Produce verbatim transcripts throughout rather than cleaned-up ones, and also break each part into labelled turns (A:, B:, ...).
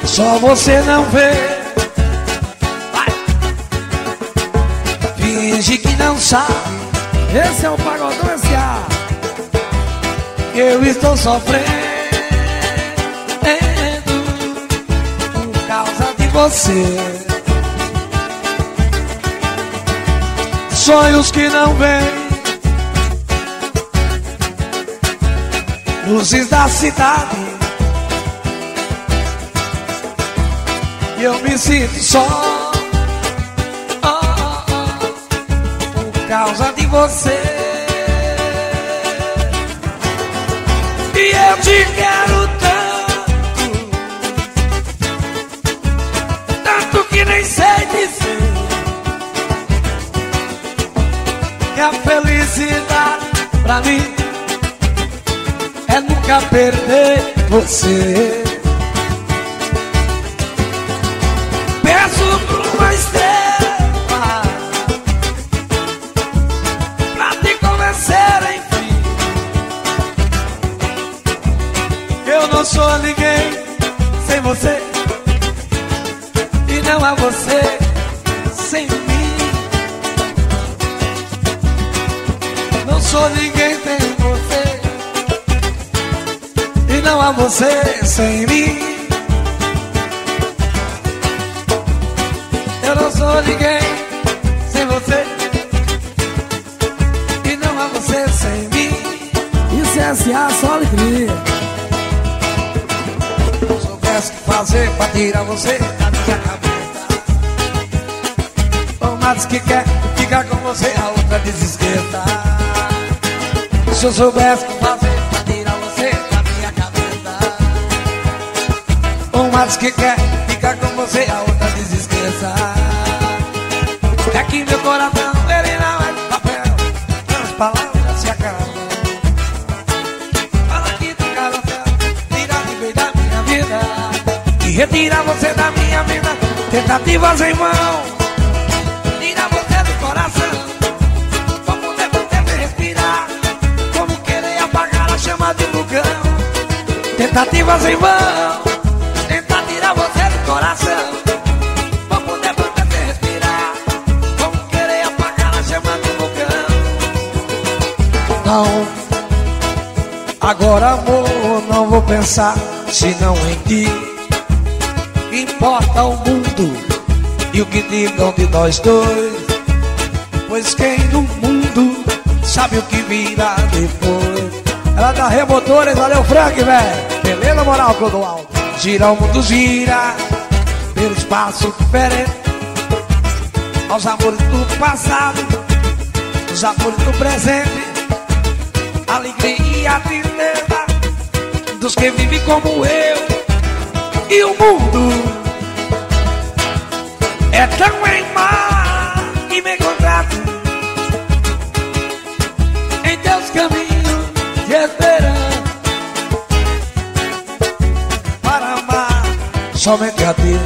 A: Só você não vê. Vai. Finge que não sabe.
B: Esse é o Pagodão S A.
A: Eu estou sofrendo por causa de você. Sonhos que não vêm, luzes da cidade, e eu me sinto só, oh, oh, oh, por causa de você. E eu te quero tanto, tanto que nem sei dizer que a felicidade pra mim é nunca perder você. Peço por uma estrela pra te convencer, enfim. Eu não sou ninguém sem você, e não há você sem mim. Não sou ninguém sem você, e não há você sem mim. Eu não sou ninguém sem você, e não há você sem mim.
B: Isso é S A, só alegria.
A: Se eu soubesse o que fazer pra tirar você da minha cabeça, uma diz que quer ficar com você, a outra desesquenta. Se eu soubesse o que fazer pra tirar você da minha cabeça, uma diz que quer ficar com você, a outra desesqueça. É que meu coração, ele não é de papel, as palavras se acabam. Fala aqui do carrossel, tira de vez da minha vida e retira você da minha vida. Tentativas em vão, tira você do coração. Vou poder você me respirar, como querer apagar a chama de vulcão. Tentativas em vão, tentar tirar você do coração. Vou poder você respirar, como querer apagar a chama de vulcão. Não, agora amor, não vou pensar senão em ti. Importa o mundo e o que digam de nós dois, pois quem no mundo sabe o que virá depois. Ela da Remotores, valeu Frank, velho. Beleza, moral, Clodoaldo. Gira o mundo, gira pelo espaço diferente, aos amores do passado, os amores do presente, alegria e a tristeza dos que vivem como eu. E o mundo é tão em mar que me contrato em teus caminhos de esperança para amar somente a Deus.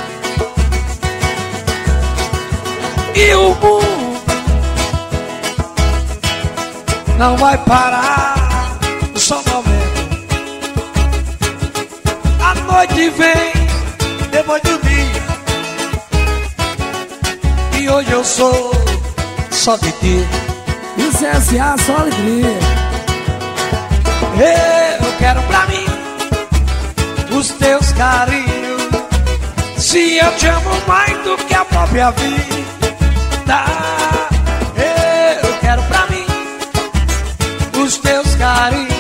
A: E o mundo não vai parar só um momento. A noite vem depois do dia, e hoje eu sou só de ti.
B: Isso é S A, só alegria.
A: Eu quero pra mim os teus carinhos, se eu te amo mais do que a própria vida. Eu quero pra mim os teus carinhos,